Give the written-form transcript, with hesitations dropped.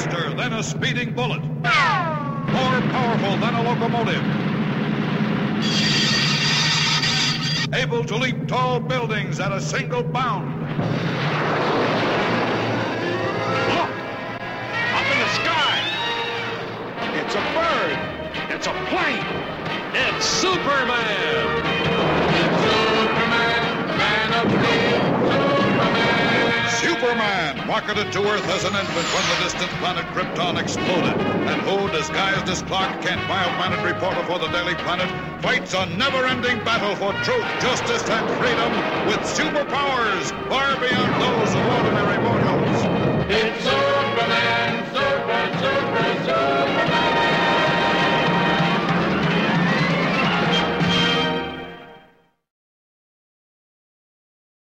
Faster than a speeding bullet. More powerful than a locomotive. Able to leap tall buildings at a single bound. Look! Up in the sky! It's a bird! It's a plane! It's Superman! Superman, man of steel, Superman! Superman, rocketed to Earth as an infant when the distant planet Krypton exploded. And who, disguised as Clark Kent, mild-mannered reporter for the Daily Planet, fights a never-ending battle for truth, justice, and freedom with superpowers. For